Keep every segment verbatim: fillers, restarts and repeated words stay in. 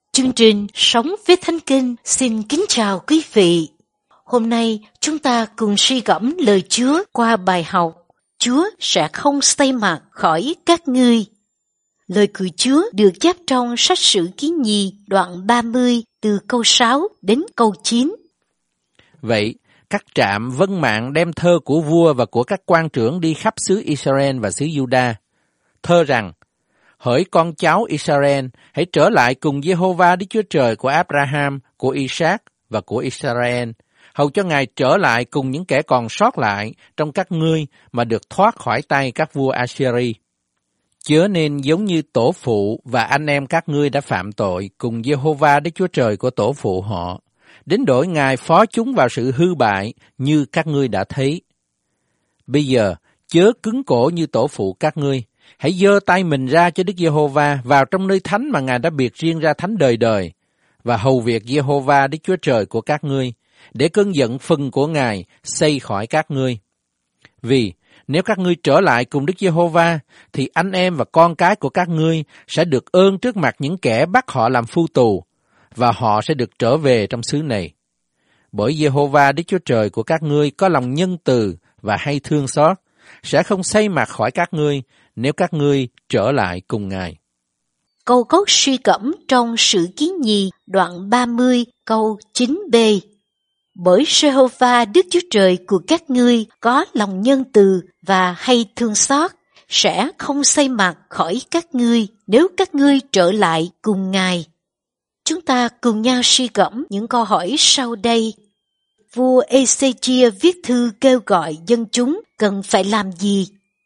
Chương trình Sống với Thánh Kinh xin kính chào quý vị. Hôm nay chúng ta cùng suy gẫm lời Chúa qua bài học Chúa sẽ không xây mặt khỏi các ngươi. Lời của Chúa được chép trong sách Sử Ký Nhì đoạn ba mươi từ câu sáu đến câu chín. Vậy, các trạm vâng mạng đem thơ của vua và của các quan trưởng đi khắp xứ Israel và xứ Juda. Thơ rằng, hỡi con cháu Israel, hãy trở lại cùng Giê-hô-va Đức Chúa Trời của Abraham, của Isaac và của Israel, hầu cho Ngài trở lại cùng những kẻ còn sót lại trong các ngươi mà được thoát khỏi tay các vua Assyri. Chớ nên giống như tổ phụ và anh em các ngươi đã phạm tội cùng Giê-hô-va Đức Chúa Trời của tổ phụ họ, đến đổi Ngài phó chúng vào sự hư bại như các ngươi đã thấy. Bây giờ, chớ cứng cổ như tổ phụ các ngươi, hãy giơ tay mình ra cho Đức Giê-hô-va vào trong nơi thánh mà Ngài đã biệt riêng ra thánh đời đời, và hầu việc Giê-hô-va Đức Chúa Trời của các ngươi, để cơn giận phừng của Ngài xây khỏi các ngươi. Vì nếu các ngươi trở lại cùng Đức Giê-hô-va, thì anh em và con cái của các ngươi sẽ được ơn trước mặt những kẻ bắt họ làm phu tù, và họ sẽ được trở về trong xứ này. Bởi Giê-hô-va Đức Chúa Trời của các ngươi có lòng nhân từ và hay thương xót, sẽ không xây mặt khỏi các ngươi nếu các ngươi trở lại cùng Ngài. Câu cốt suy gẫm trong Sử Ký Nhì đoạn ba mươi câu chín b. Bởi Giê-hô-va Đức Chúa Trời của các ngươi có lòng nhân từ và hay thương xót, sẽ không xây mặt khỏi các ngươi nếu các ngươi trở lại cùng Ngài. Chúng ta cùng nhau suy gẫm những câu hỏi sau đây. Vua Ê-xê-chia viết thư kêu gọi dân chúng cần phải làm gì?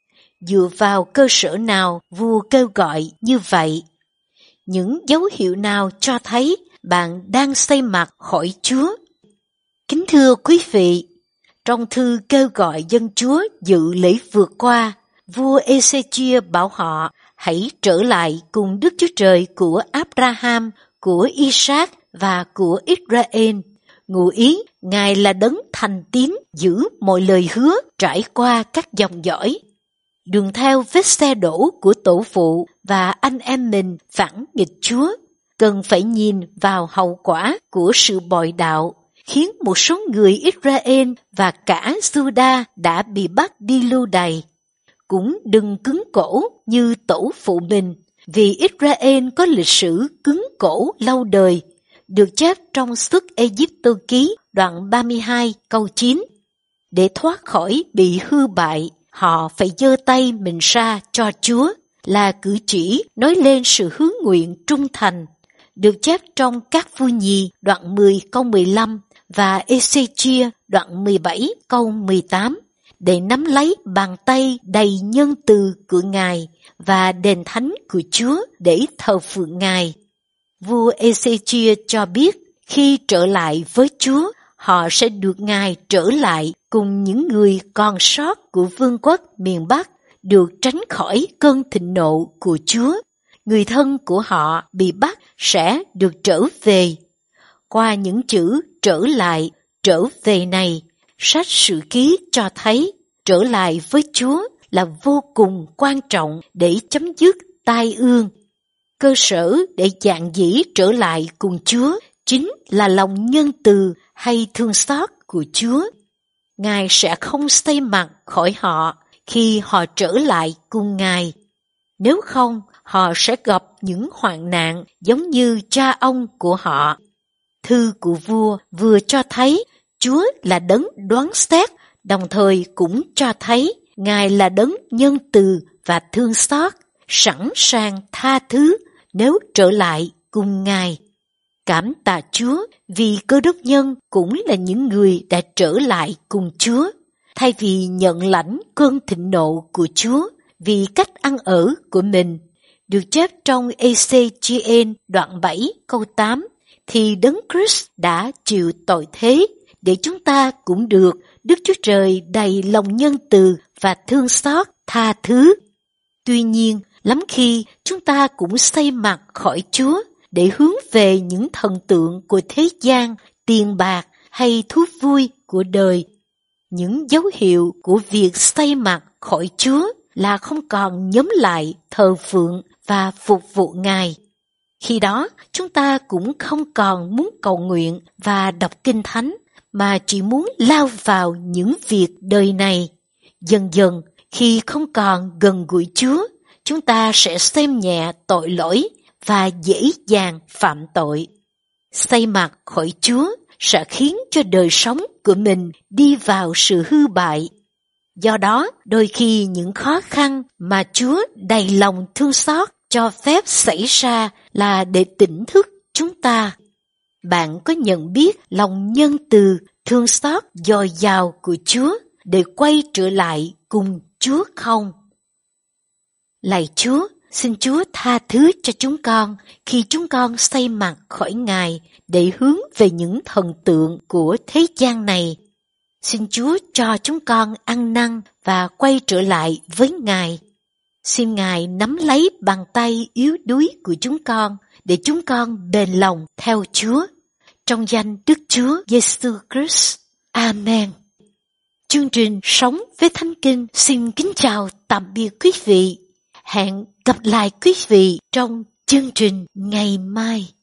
Dựa vào cơ sở nào vua kêu gọi như vậy? Những dấu hiệu nào cho thấy bạn đang xây mặt khỏi Chúa? Kính thưa quý vị, trong thư kêu gọi dân Chúa dự lễ vượt qua, vua Ê-xê-chia bảo họ hãy trở lại cùng Đức Chúa Trời của Abraham, của Isaac và của Israel. Ngụ ý, Ngài là đấng thành tín giữ mọi lời hứa trải qua các dòng dõi. Đừng theo vết xe đổ của tổ phụ và anh em mình phản nghịch Chúa. Cần phải nhìn vào hậu quả của sự bội đạo, khiến một số người Israel và cả Juda đã bị bắt đi lưu đày. Cũng đừng cứng cổ như tổ phụ mình, vì Israel có lịch sử cứng cổ lâu đời, được chép trong Xuất Ê-díp-tô ký đoạn ba mươi hai câu chín. Để thoát khỏi bị hư bại, họ phải giơ tay mình ra cho Chúa, là cử chỉ nói lên sự hướng nguyện trung thành, được chép trong Các Vua Nhì đoạn mười câu mười lăm và Ê-xê-chia đoạn mười bảy câu mười tám, để nắm lấy bàn tay đầy nhân từ của Ngài và đền thánh của Chúa để thờ phượng Ngài. Vua Ê-xê-chia cho biết khi trở lại với Chúa, họ sẽ được Ngài trở lại cùng những người còn sót của vương quốc miền Bắc, được tránh khỏi cơn thịnh nộ của Chúa. Người thân của họ bị bắt sẽ được trở về. Qua những chữ trở lại, trở về này, sách Sử Ký cho thấy trở lại với Chúa là vô cùng quan trọng để chấm dứt tai ương. Cơ sở để dạn dĩ trở lại cùng Chúa chính là lòng nhân từ hay thương xót của Chúa. Ngài sẽ không xây mặt khỏi họ khi họ trở lại cùng Ngài. Nếu không, họ sẽ gặp những hoạn nạn giống như cha ông của họ. Thư của vua vừa cho thấy Chúa là đấng đoán xét, đồng thời cũng cho thấy Ngài là đấng nhân từ và thương xót, sẵn sàng tha thứ nếu trở lại cùng Ngài. Cảm tạ Chúa vì Cơ Đốc nhân cũng là những người đã trở lại cùng Chúa, thay vì nhận lãnh cơn thịnh nộ của Chúa vì cách ăn ở của mình. Được chép trong Ê-xê-chi-ên đoạn bảy câu tám, thì Đấng Christ đã chịu tội thế để chúng ta cũng được Đức Chúa Trời đầy lòng nhân từ và thương xót tha thứ. Tuy nhiên, lắm khi chúng ta cũng xây mặt khỏi Chúa để hướng về những thần tượng của thế gian, tiền bạc hay thú vui của đời. Những dấu hiệu của việc xây mặt khỏi Chúa là không còn nhóm lại thờ phượng và phục vụ Ngài. Khi đó, chúng ta cũng không còn muốn cầu nguyện và đọc kinh thánh, mà chỉ muốn lao vào những việc đời này. Dần dần, khi không còn gần gũi Chúa, chúng ta sẽ xem nhẹ tội lỗi và dễ dàng phạm tội. Xây mặt khỏi Chúa sẽ khiến cho đời sống của mình đi vào sự hư bại. Do đó, đôi khi những khó khăn mà Chúa đầy lòng thương xót cho phép xảy ra là để tỉnh thức chúng ta. Bạn có nhận biết lòng nhân từ, thương xót dồi dào của Chúa để quay trở lại cùng Chúa không? Lạy Chúa, xin Chúa tha thứ cho chúng con khi chúng con xây mặt khỏi Ngài để hướng về những thần tượng của thế gian này. Xin Chúa cho chúng con ăn năn và quay trở lại với Ngài. Xin Ngài nắm lấy bàn tay yếu đuối của chúng con để chúng con bền lòng theo Chúa. Trong danh Đức Chúa Giêsu Christ. Amen. Chương trình Sống với Thánh Kinh xin kính chào tạm biệt quý vị. Hẹn gặp lại quý vị trong chương trình ngày mai.